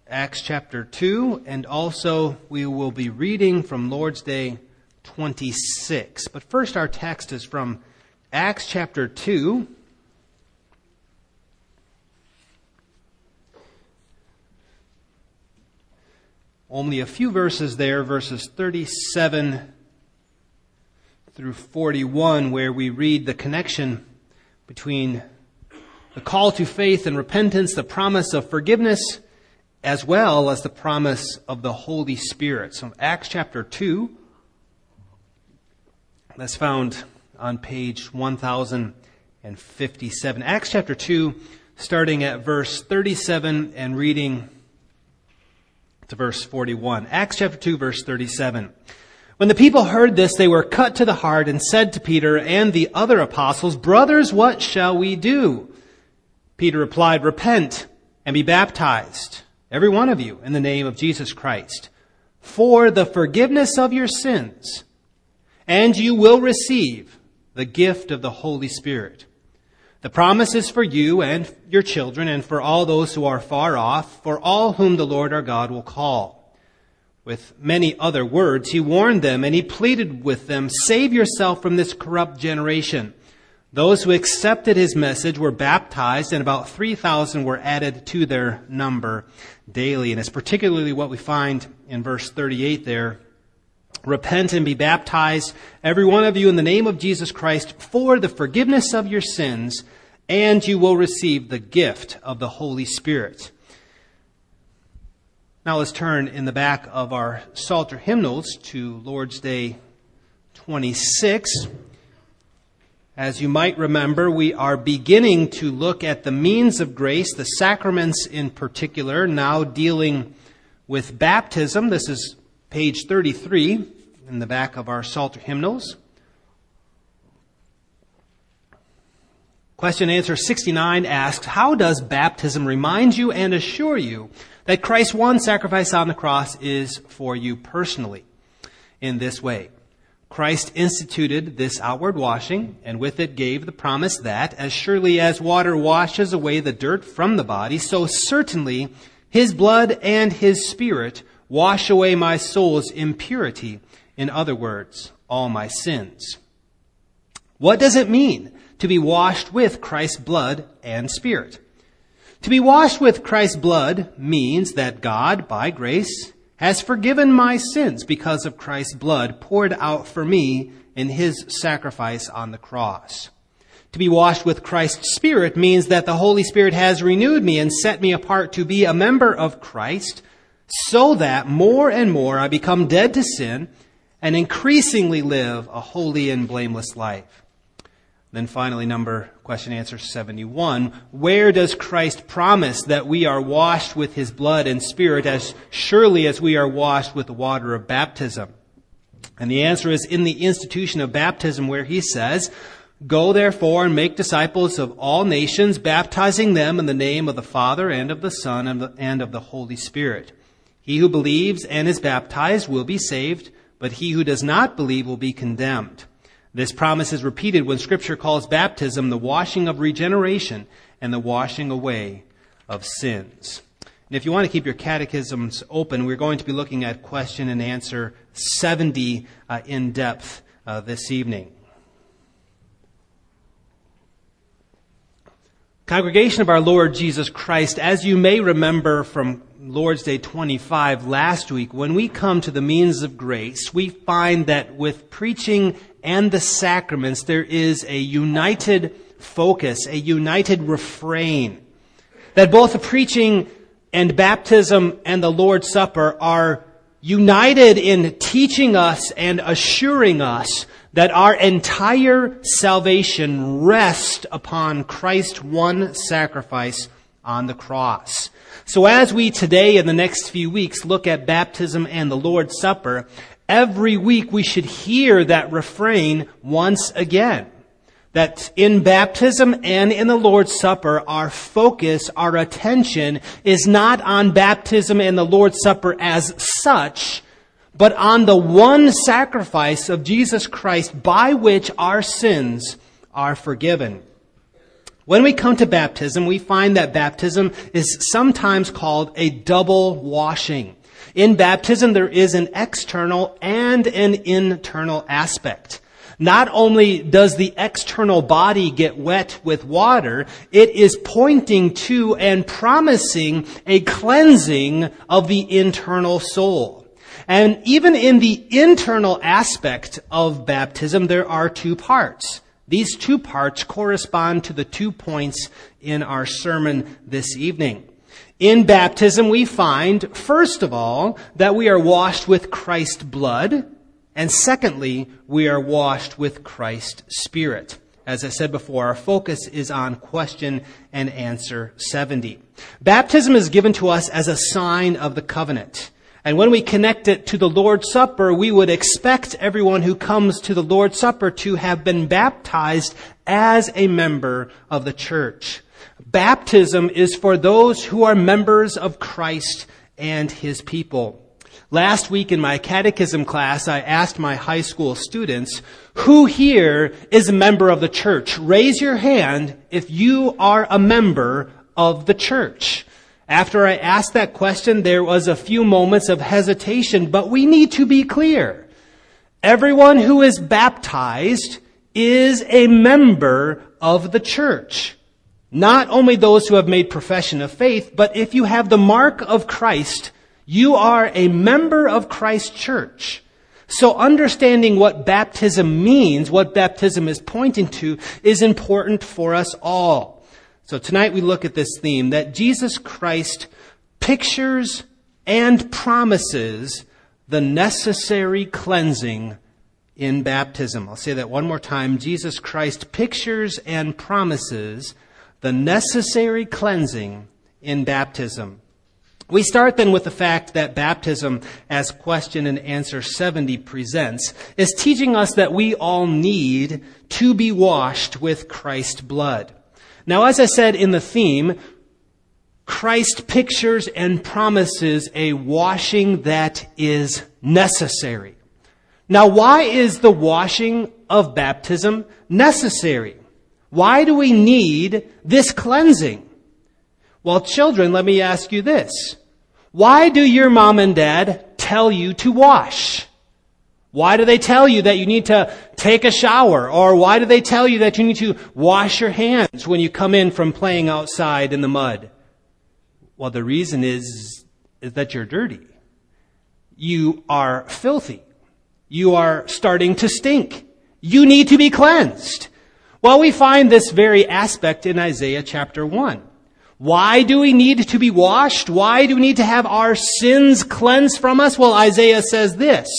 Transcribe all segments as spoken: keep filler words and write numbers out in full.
Acts chapter two, and also we will be reading from Lord's Day twenty-six. But first, our text is from Acts chapter two. Only a few verses there, verses thirty-seven through forty-one, where we read the connection between the call to faith and repentance, the promise of forgiveness, as well as the promise of the Holy Spirit. So Acts chapter two, that's found on page one thousand fifty-seven. Acts chapter two, starting at verse thirty-seven and reading to verse forty-one. Acts chapter two, verse thirty-seven. When the people heard this, they were cut to the heart and said to Peter and the other apostles, "Brothers, what shall we do?" Peter replied, "Repent and be baptized, every one of you, in the name of Jesus Christ, for the forgiveness of your sins, and you will receive the gift of the Holy Spirit. The promise is for you and your children and for all those who are far off, for all whom the Lord our God will call." With many other words, he warned them and he pleaded with them, "Save yourself from this corrupt generation." Those who accepted his message were baptized, and about three thousand were added to their number daily. And it's particularly what we find in verse thirty-eight there. "Repent and be baptized, every one of you, in the name of Jesus Christ, for the forgiveness of your sins, and you will receive the gift of the Holy Spirit." Now let's turn in the back of our Psalter hymnals to Lord's Day twenty-six. As you might remember, we are beginning to look at the means of grace, the sacraments in particular, now dealing with baptism. This is page thirty-three in the back of our Psalter hymnals. Question and answer sixty-nine asks, how does baptism remind you and assure you that Christ's one sacrifice on the cross is for you personally? In this way, Christ instituted this outward washing, and with it gave the promise that, as surely as water washes away the dirt from the body, so certainly his blood and his Spirit wash away my soul's impurity. In other words, all my sins. What does it mean to be washed with Christ's blood and Spirit? To be washed with Christ's blood means that God, by grace, has forgiven my sins because of Christ's blood poured out for me in his sacrifice on the cross. To be washed with Christ's Spirit means that the Holy Spirit has renewed me and set me apart to be a member of Christ, so that more and more I become dead to sin and increasingly live a holy and blameless life. Then finally, number question answer seventy-one. Where does Christ promise that we are washed with his blood and Spirit as surely as we are washed with the water of baptism? And the answer is in the institution of baptism, where he says, "Go therefore and make disciples of all nations, baptizing them in the name of the Father and of the Son and of the Holy Spirit. He who believes and is baptized will be saved, but he who does not believe will be condemned." This promise is repeated when Scripture calls baptism the washing of regeneration and the washing away of sins. And if you want to keep your catechisms open, we're going to be looking at question and answer seventy uh, in depth uh, this evening. Congregation of our Lord Jesus Christ, as you may remember from Lord's Day twenty-five last week, when we come to the means of grace, we find that with preaching and the sacraments, there is a united focus, a united refrain. That both the preaching and baptism and the Lord's Supper are united in teaching us and assuring us that our entire salvation rests upon Christ's one sacrifice on the cross. So as we today and the next few weeks look at baptism and the Lord's Supper, every week we should hear that refrain once again. That in baptism and in the Lord's Supper, our focus, our attention is not on baptism and the Lord's Supper as such, but on the one sacrifice of Jesus Christ by which our sins are forgiven. When we come to baptism, we find that baptism is sometimes called a double washing. In baptism, there is an external and an internal aspect. Not only does the external body get wet with water, it is pointing to and promising a cleansing of the internal soul. And even in the internal aspect of baptism, there are two parts. These two parts correspond to the two points in our sermon this evening. In baptism, we find, first of all, that we are washed with Christ's blood, and secondly, we are washed with Christ's Spirit. As I said before, our focus is on question and answer seventy. Baptism is given to us as a sign of the covenant. And when we connect it to the Lord's Supper, we would expect everyone who comes to the Lord's Supper to have been baptized as a member of the church. Baptism is for those who are members of Christ and His people. Last week in my catechism class, I asked my high school students, who here is a member of the church? Raise your hand if you are a member of the church. After I asked that question, there was a few moments of hesitation, but we need to be clear. Everyone who is baptized is a member of the church. Not only those who have made profession of faith, but if you have the mark of Christ, you are a member of Christ's church. So understanding what baptism means, what baptism is pointing to, is important for us all. So tonight we look at this theme that Jesus Christ pictures and promises the necessary cleansing in baptism. I'll say that one more time. Jesus Christ pictures and promises the necessary cleansing in baptism. We start then with the fact that baptism, as question and answer seventy presents, is teaching us that we all need to be washed with Christ's blood. Now, as I said in the theme, Christ pictures and promises a washing that is necessary. Now, why is the washing of baptism necessary? Why do we need this cleansing? Well, children, let me ask you this. Why do your mom and dad tell you to wash? Why do they tell you that you need to take a shower? Or why do they tell you that you need to wash your hands when you come in from playing outside in the mud? Well, the reason is, is that you're dirty. You are filthy. You are starting to stink. You need to be cleansed. Well, we find this very aspect in Isaiah chapter one. Why do we need to be washed? Why do we need to have our sins cleansed from us? Well, Isaiah says this.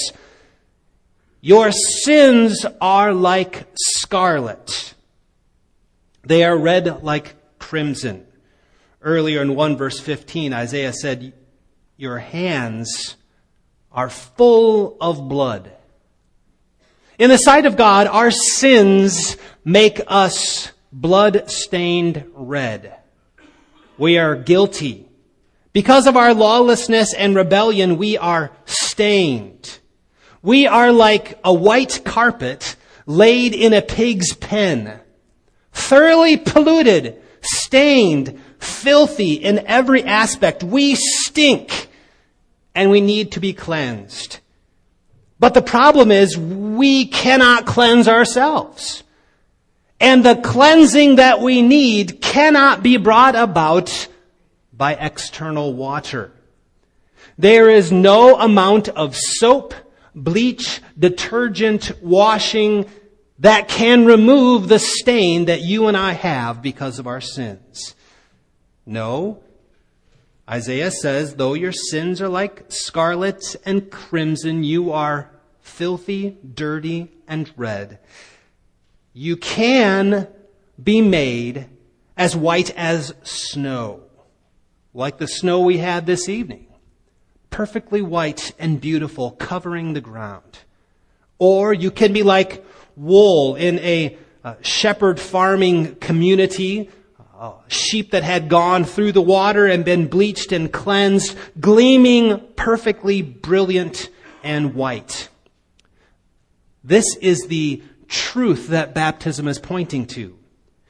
Your sins are like scarlet. They are red like crimson. Earlier in one verse fifteen, Isaiah said, your hands are full of blood. In the sight of God, our sins make us blood-stained red. We are guilty. Because of our lawlessness and rebellion, we are stained. We are like a white carpet laid in a pig's pen, thoroughly polluted, stained, filthy in every aspect. We stink, and we need to be cleansed. But the problem is we cannot cleanse ourselves. And the cleansing that we need cannot be brought about by external water. There is no amount of soap, bleach, detergent, washing that can remove the stain that you and I have because of our sins. No. Isaiah says, though your sins are like scarlet and crimson, you are filthy, dirty, and red. You can be made as white as snow, like the snow we had this evening. Perfectly white and beautiful, covering the ground. Or you can be like wool in a uh, shepherd farming community, uh, sheep that had gone through the water and been bleached and cleansed, gleaming perfectly brilliant and white. This is the truth that baptism is pointing to.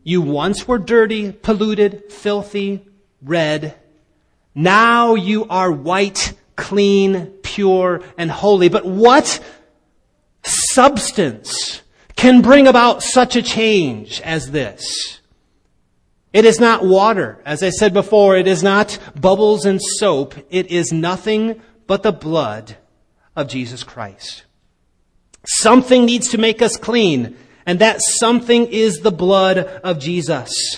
You once were dirty, polluted, filthy, red. Now you are white, clean, pure, and holy. But what substance can bring about such a change as this? It is not water. As I said before, it is not bubbles and soap. It is nothing but the blood of Jesus Christ. Something needs to make us clean, and that something is the blood of Jesus.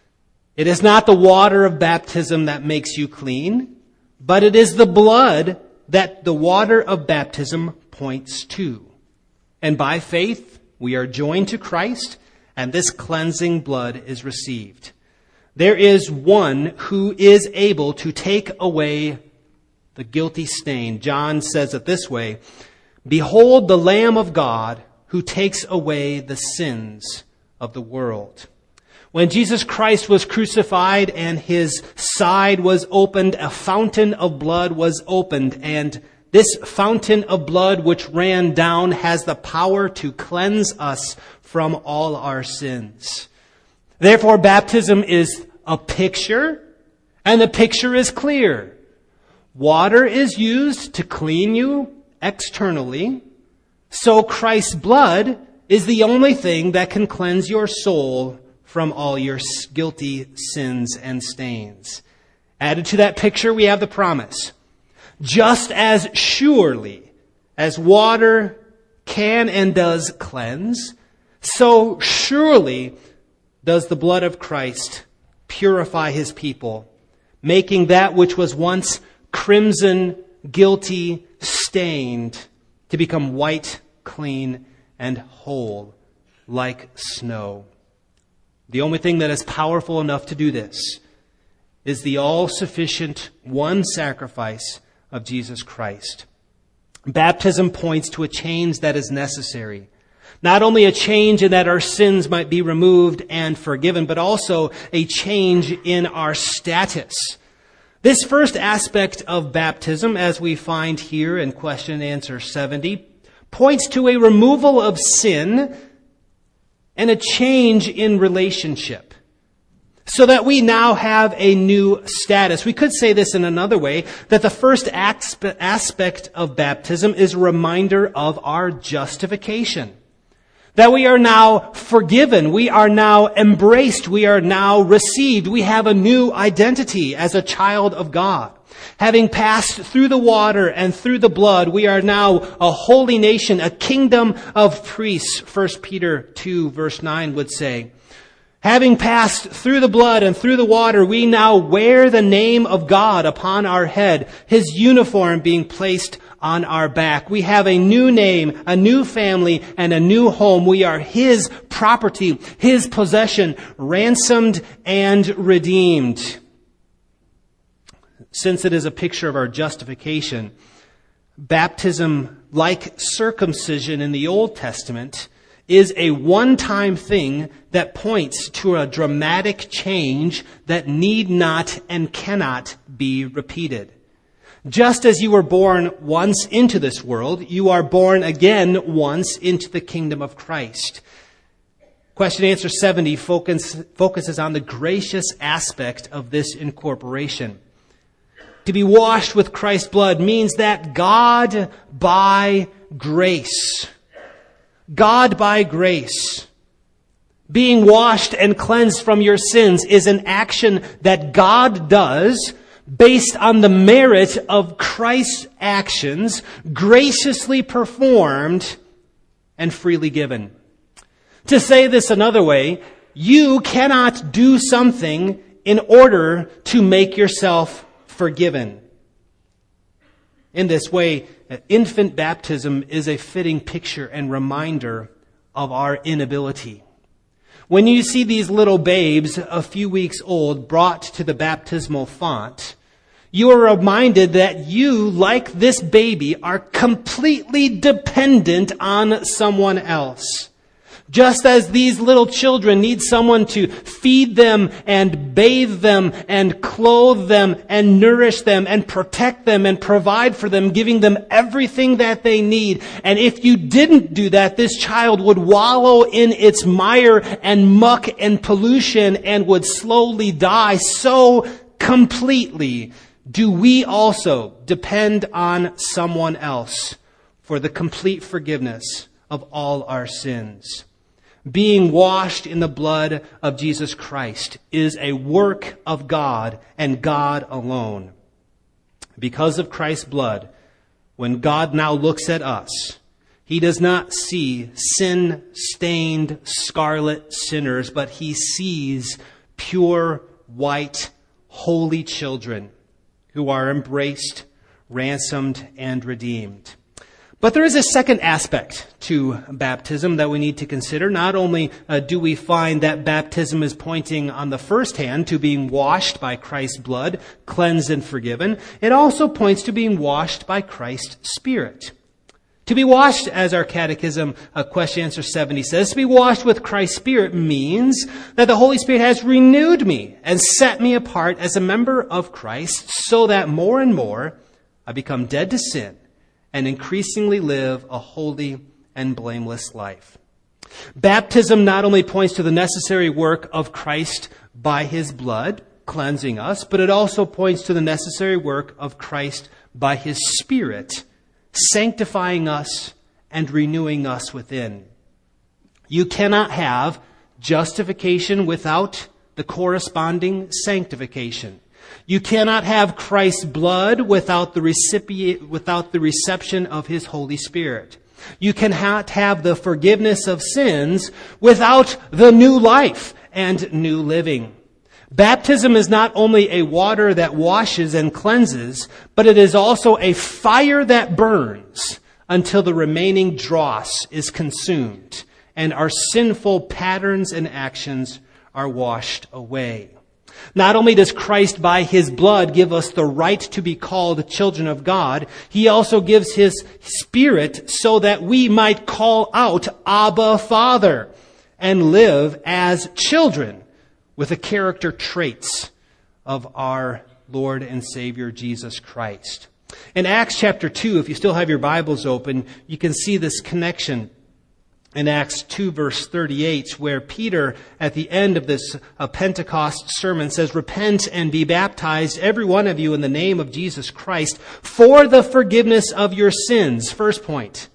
It is not the water of baptism that makes you clean, but it is the blood that the water of baptism points to. And by faith, we are joined to Christ, and this cleansing blood is received. There is one who is able to take away the guilty stain. John says it this way, "Behold the Lamb of God who takes away the sins of the world." When Jesus Christ was crucified and his side was opened, a fountain of blood was opened, and this fountain of blood which ran down has the power to cleanse us from all our sins. Therefore, baptism is a picture, and the picture is clear. Water is used to clean you externally, so Christ's blood is the only thing that can cleanse your soul from all your guilty sins and stains. Added to that picture, we have the promise. Just as surely as water can and does cleanse, so surely does the blood of Christ purify his people, making that which was once crimson, guilty, stained, to become white, clean, and whole, like snow. The only thing that is powerful enough to do this is the all-sufficient one sacrifice of Jesus Christ. Baptism points to a change that is necessary. Not only a change in that our sins might be removed and forgiven, but also a change in our status. This first aspect of baptism, as we find here in question and answer seventy, points to a removal of sin and a change in relationship, so that we now have a new status. We could say this in another way, that the first aspect of baptism is a reminder of our justification. That we are now forgiven, we are now embraced, we are now received. We have a new identity as a child of God. Having passed through the water and through the blood, we are now a holy nation, a kingdom of priests, First Peter two verse nine would say. Having passed through the blood and through the water, we now wear the name of God upon our head, his uniform being placed on our back. We have a new name, a new family, and a new home. We are his property, his possession, ransomed and redeemed. Since it is a picture of our justification, baptism, like circumcision in the Old Testament, is a one-time thing that points to a dramatic change that need not and cannot be repeated. Just as you were born once into this world, you are born again once into the kingdom of Christ. Question and answer seventy focus, focuses on the gracious aspect of this incorporation. To be washed with Christ's blood means that God by grace, God by grace, being washed and cleansed from your sins is an action that God does based on the merit of Christ's actions, graciously performed and freely given. To say this another way, you cannot do something in order to make yourself forgiven. In this way, infant baptism is a fitting picture and reminder of our inability. When you see these little babes a few weeks old brought to the baptismal font, you are reminded that you, like this baby, are completely dependent on someone else. Just as these little children need someone to feed them and bathe them and clothe them and nourish them and protect them and provide for them, giving them everything that they need. And if you didn't do that, this child would wallow in its mire and muck and pollution and would slowly die. So completely do we also depend on someone else for the complete forgiveness of all our sins. Being washed in the blood of Jesus Christ is a work of God and God alone. Because of Christ's blood, when God now looks at us, He does not see sin-stained scarlet sinners, but He sees pure, white, holy children who are embraced, ransomed, and redeemed. But there is a second aspect to baptism that we need to consider. Not only uh, do we find that baptism is pointing on the first hand to being washed by Christ's blood, cleansed and forgiven, it also points to being washed by Christ's Spirit. To be washed, as our catechism, uh, question answer seventy says, to be washed with Christ's Spirit means that the Holy Spirit has renewed me and set me apart as a member of Christ so that more and more I become dead to sin and increasingly live a holy and blameless life. Baptism not only points to the necessary work of Christ by His blood, cleansing us, but it also points to the necessary work of Christ by His Spirit, sanctifying us and renewing us within. You cannot have justification without the corresponding sanctification. You cannot have Christ's blood without the recipient, without the reception of His Holy Spirit. You cannot have the forgiveness of sins without the new life and new living. Baptism is not only a water that washes and cleanses, but it is also a fire that burns until the remaining dross is consumed and our sinful patterns and actions are washed away. Not only does Christ by His blood give us the right to be called children of God, He also gives His Spirit so that we might call out, Abba, Father, and live as children with the character traits of our Lord and Savior Jesus Christ. In Acts chapter two, if you still have your Bibles open, you can see this connection in Acts two verse thirty-eight, where Peter at the end of this uh, Pentecost sermon says, "Repent and be baptized, every one of you, in the name of Jesus Christ, for the forgiveness of your sins." First point.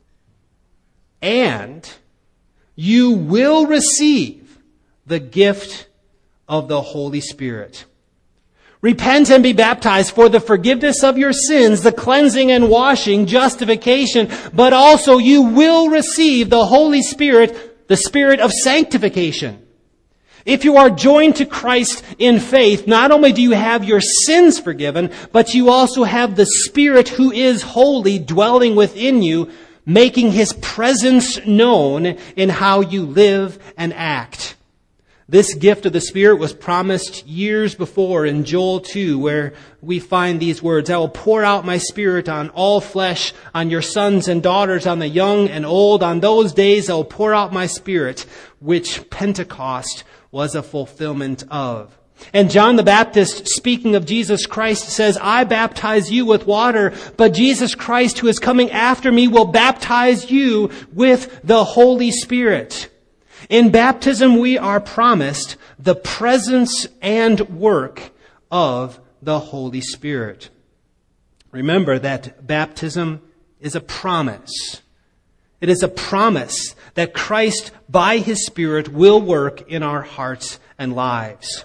"And you will receive the gift of the Holy Spirit." Repent and be baptized for the forgiveness of your sins, the cleansing and washing, justification, but also you will receive the Holy Spirit, the Spirit of sanctification. If you are joined to Christ in faith, not only do you have your sins forgiven, but you also have the Spirit who is holy dwelling within you, making His presence known in how you live and act. This gift of the Spirit was promised years before in Joel two, where we find these words, "I will pour out my Spirit on all flesh, on your sons and daughters, on the young and old. On those days I will pour out my Spirit," which Pentecost was a fulfillment of. And John the Baptist, speaking of Jesus Christ, says, "I baptize you with water, but Jesus Christ, who is coming after me, will baptize you with the Holy Spirit." In baptism, we are promised the presence and work of the Holy Spirit. Remember that baptism is a promise. It is a promise that Christ, by His Spirit, will work in our hearts and lives.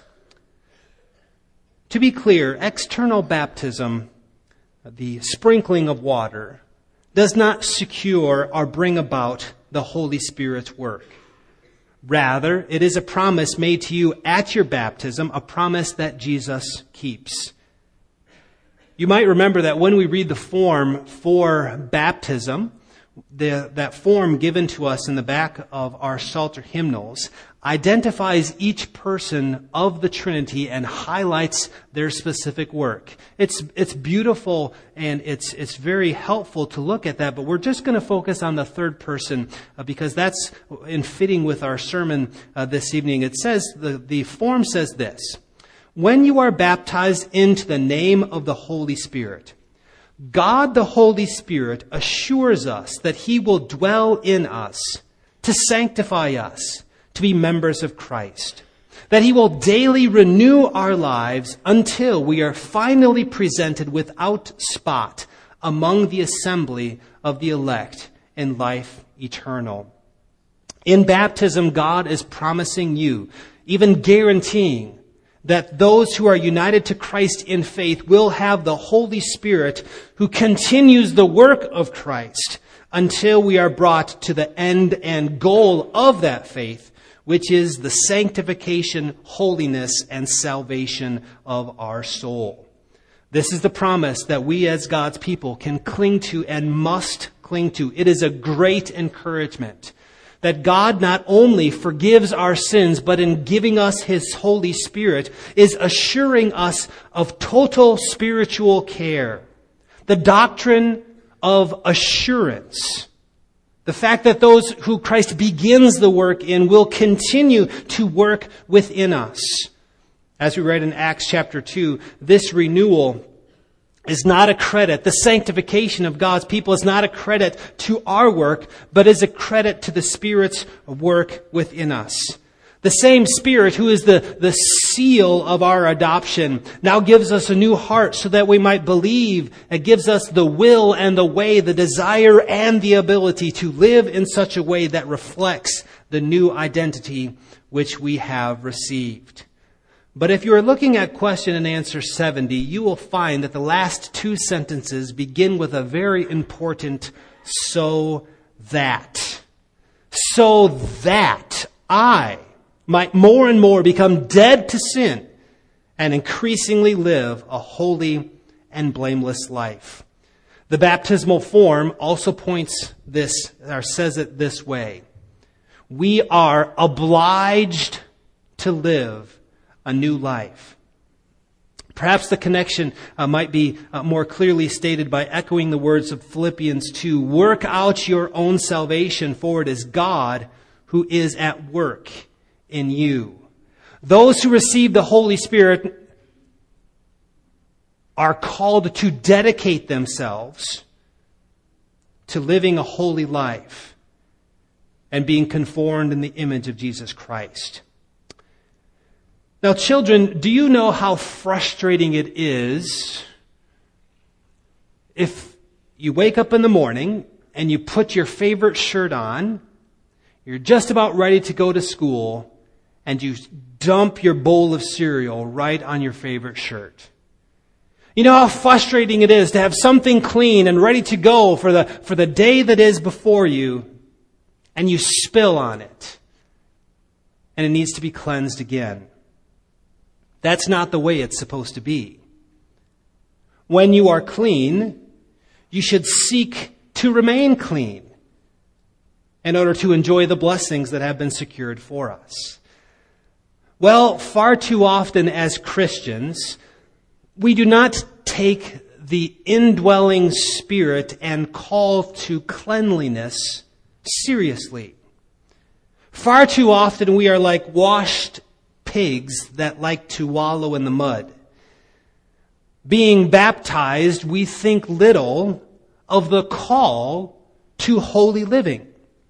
To be clear, external baptism, the sprinkling of water, does not secure or bring about the Holy Spirit's work. Rather, it is a promise made to you at your baptism, a promise that Jesus keeps. You might remember that when we read the form for baptism, the, that form given to us in the back of our Psalter hymnals, identifies each person of the Trinity and highlights their specific work. It's it's beautiful and it's it's very helpful to look at that, but we're just going to focus on the third person uh, because that's in fitting with our sermon uh, this evening. It says, the, the form says this: when you are baptized into the name of the Holy Spirit, God the Holy Spirit assures us that He will dwell in us to sanctify us, to be members of Christ, that He will daily renew our lives until we are finally presented without spot among the assembly of the elect in life eternal. In baptism, God is promising you, even guaranteeing, that those who are united to Christ in faith will have the Holy Spirit who continues the work of Christ until we are brought to the end and goal of that faith, which is the sanctification, holiness, and salvation of our soul. This is the promise that we as God's people can cling to and must cling to. It is a great encouragement that God not only forgives our sins, but in giving us His Holy Spirit is assuring us of total spiritual care. The doctrine of assurance. The fact that those who Christ begins the work in will continue to work within us. As we read in Acts chapter two, this renewal is not a credit. The sanctification of God's people is not a credit to our work, but is a credit to the Spirit's work within us. The same Spirit who is the, the seal of our adoption now gives us a new heart so that we might believe. It gives us the will and the way, the desire and the ability to live in such a way that reflects the new identity which we have received. But if you are looking at question and answer seventy, you will find that the last two sentences begin with a very important so that. So that I might more and more become dead to sin and increasingly live a holy and blameless life. The baptismal form also points this, or says it this way: we are obliged to live a new life. Perhaps the connection uh, might be uh, more clearly stated by echoing the words of Philippians two. Work out your own salvation, for it is God who is at work in you. Those who receive the Holy Spirit are called to dedicate themselves to living a holy life and being conformed in the image of Jesus Christ. Now, children, do you know how frustrating it is if you wake up in the morning and you put your favorite shirt on, you're just about ready to go to school, and you dump your bowl of cereal right on your favorite shirt? You know how frustrating it is to have something clean and ready to go for the, for the day that is before you, and you spill on it, and it needs to be cleansed again. That's not the way it's supposed to be. When you are clean, you should seek to remain clean in order to enjoy the blessings that have been secured for us. Well, far too often as Christians, we do not take the indwelling Spirit and call to cleanliness seriously. Far too often we are like washed pigs that like to wallow in the mud. Being baptized, we think little of the call to holy living.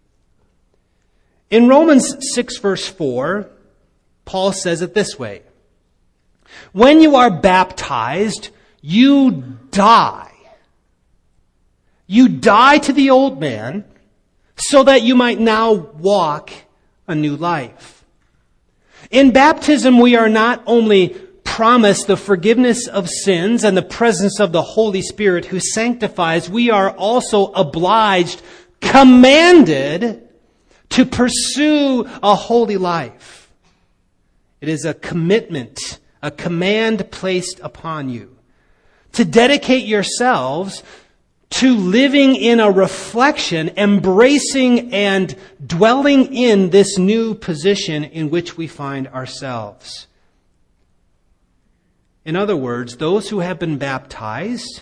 In Romans six verse four, Paul says it this way: when you are baptized, you die. You die to the old man so that you might now walk a new life. In baptism, we are not only promised the forgiveness of sins and the presence of the Holy Spirit who sanctifies, we are also obliged, commanded to pursue a holy life. It is a commitment, a command placed upon you to dedicate yourselves to living in a reflection, embracing and dwelling in this new position in which we find ourselves. In other words, those who have been baptized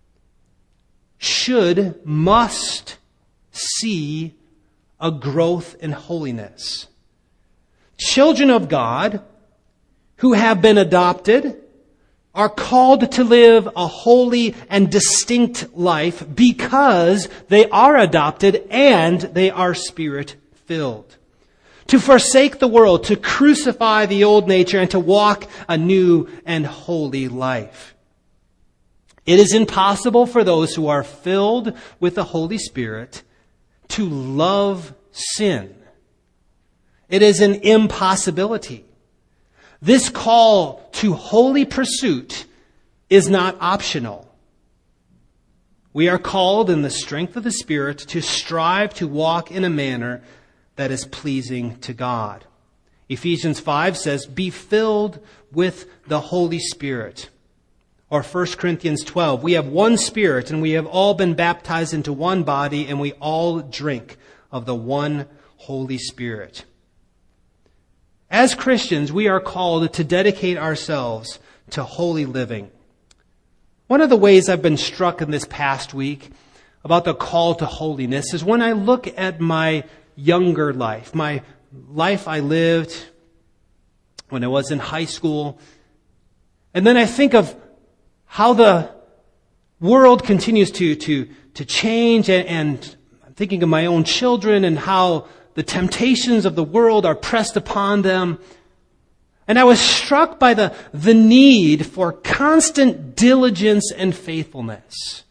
should, must see a growth in holiness. Children of God who have been adopted are called to live a holy and distinct life because they are adopted and they are Spirit-filled. To forsake the world, to crucify the old nature, and to walk a new and holy life. It is impossible for those who are filled with the Holy Spirit to love sin. It is an impossibility. This call to holy pursuit is not optional. We are called in the strength of the Spirit to strive to walk in a manner that is pleasing to God. Ephesians five says, be filled with the Holy Spirit. Or First Corinthians twelve, we have one Spirit and we have all been baptized into one body and we all drink of the one Holy Spirit. As Christians, we are called to dedicate ourselves to holy living. One of the ways I've been struck in this past week about the call to holiness is when I look at my younger life, my life I lived when I was in high school, and then I think of how the world continues to, to, to change, and, and I'm thinking of my own children and how the temptations of the world are pressed upon them. And I was struck by the, the need for constant diligence and faithfulness.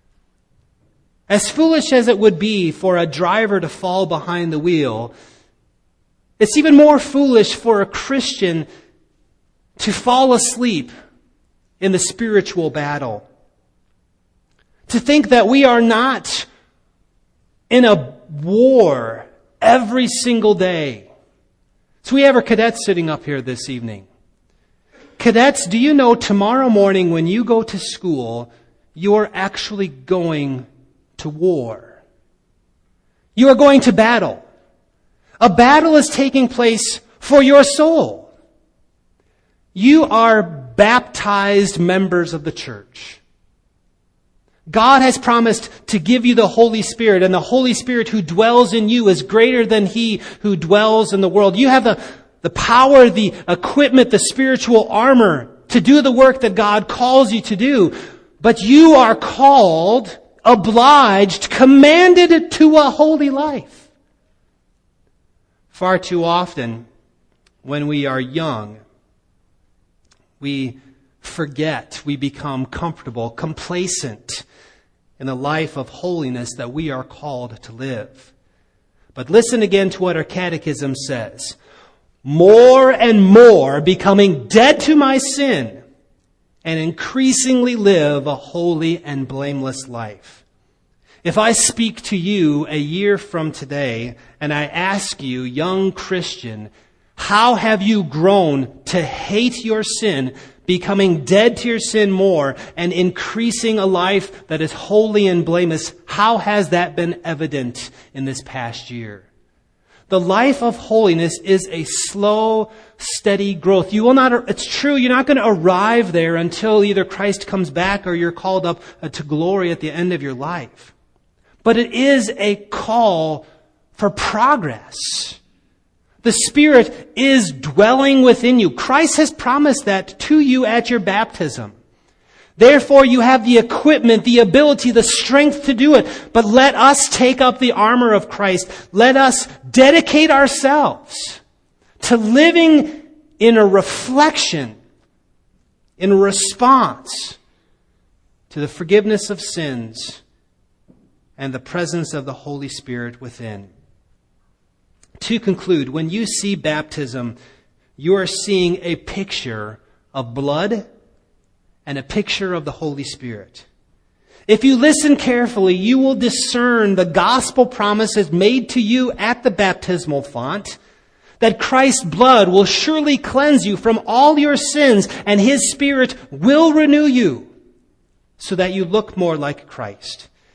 As foolish as it would be for a driver to fall behind the wheel, it's even more foolish for a Christian to fall asleep in the spiritual battle. To think that we are not in a war every single day. So we have our cadets sitting up here this evening. Cadets, do you know tomorrow morning when you go to school, you're actually going to war? You are going to battle. A battle is taking place for your soul. You are baptized members of the church. God has promised to give you the Holy Spirit, and the Holy Spirit who dwells in you is greater than he who dwells in the world. You have the, the power, the equipment, the spiritual armor to do the work that God calls you to do. But you are called, obliged, commanded to a holy life. Far too often, when we are young, we forget, we become comfortable, complacent in the life of holiness that we are called to live. But listen again to what our catechism says. More and more becoming dead to my sin and increasingly live a holy and blameless life. If I speak to you a year from today and I ask you, young Christian, how have you grown to hate your sin, becoming dead to your sin more, and increasing a life that is holy and blameless? How has that been evident in this past year? The life of holiness is a slow, steady growth. You will not, it's true, you're not going to arrive there until either Christ comes back or you're called up to glory at the end of your life. But it is a call for progress. The Spirit is dwelling within you. Christ has promised that to you at your baptism. Therefore, you have the equipment, the ability, the strength to do it. But let us take up the armor of Christ. Let us dedicate ourselves to living in a reflection, in a response to the forgiveness of sins and the presence of the Holy Spirit within. To conclude, when you see baptism, you are seeing a picture of blood and a picture of the Holy Spirit. If you listen carefully, you will discern the gospel promises made to you at the baptismal font, that Christ's blood will surely cleanse you from all your sins, and His Spirit will renew you so that you look more like Christ.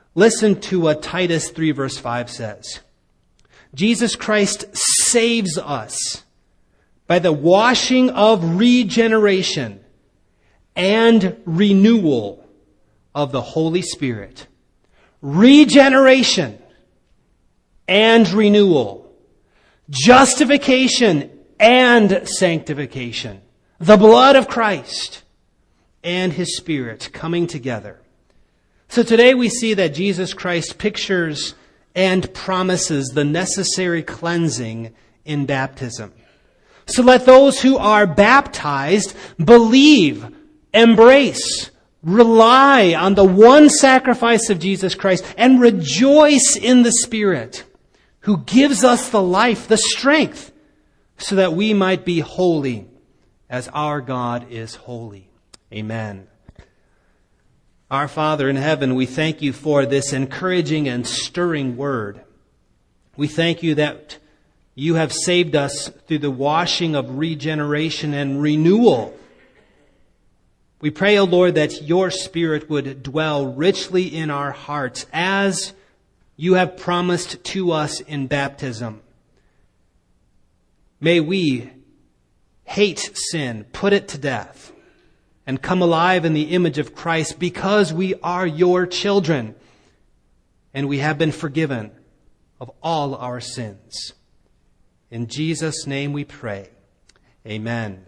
Listen to what Titus three verse five says. Jesus Christ saves us by the washing of regeneration and renewal of the Holy Spirit. Regeneration and renewal. Justification and sanctification. The blood of Christ and His Spirit coming together. So today we see that Jesus Christ pictures and promises the necessary cleansing in baptism. So let those who are baptized believe, embrace, rely on the one sacrifice of Jesus Christ and rejoice in the Spirit who gives us the life, the strength, so that we might be holy as our God is holy. Amen. Our Father in heaven, we thank you for this encouraging and stirring word. We thank you that you have saved us through the washing of regeneration and renewal. We pray, O Lord, that your Spirit would dwell richly in our hearts as you have promised to us in baptism. May we hate sin, put it to death, and come alive in the image of Christ because we are your children and we have been forgiven of all our sins. In Jesus' name we pray. Amen.